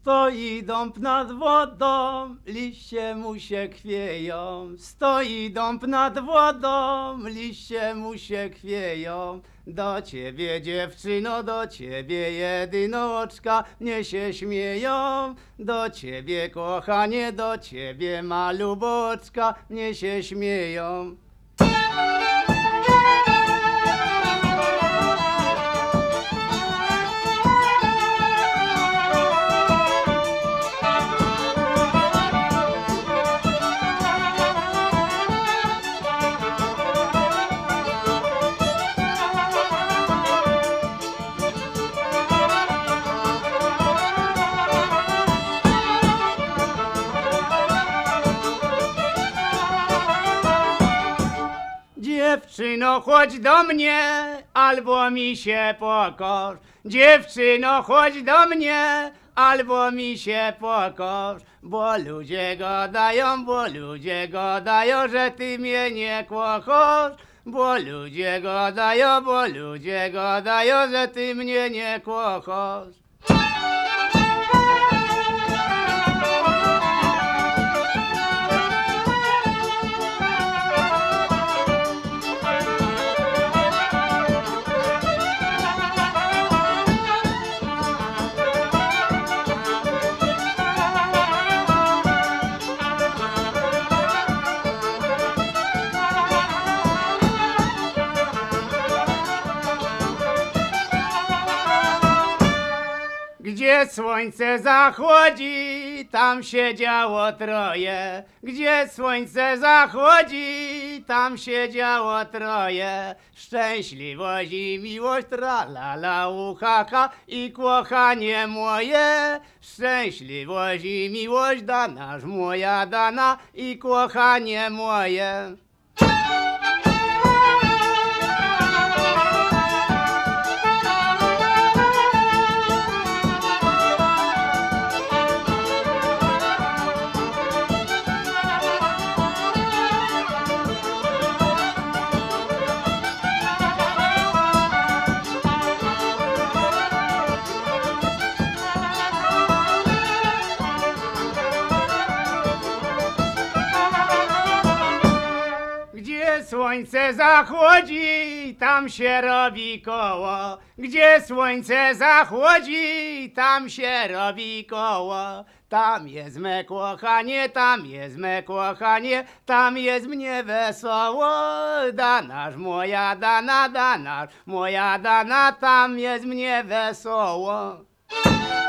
Stoi dąb nad wodą, liście mu się chwieją. Stoi dąb nad wodą, liście mu się chwieją. Do ciebie dziewczyno, do ciebie jedynoczka, mnie się śmieją. Do ciebie kochanie, do ciebie maluboczka, mnie się śmieją. Dziewczyno, chodź do mnie, albo mi się pokorz. Dziewczyno, chodź do mnie, albo mi się pokorz. Bo ludzie gadają, że ty mnie nie kochasz. Bo ludzie gadają, że ty mnie nie kochasz. Gdzie słońce zachodzi, tam siedziało troje. Gdzie słońce zachodzi, tam siedziało troje. Szczęśliwość i miłość, tra-la-la, uchacha i kochanie moje. Szczęśliwość i miłość, danaż moja dana i kochanie moje. Gdzie słońce zachodzi, tam się robi koło. Gdzie słońce zachodzi, tam się robi koło. Tam jest me kochanie, tam jest me kochanie, tam jest mnie wesoło. Danaż moja dana, danaż moja dana, tam jest mnie wesoło.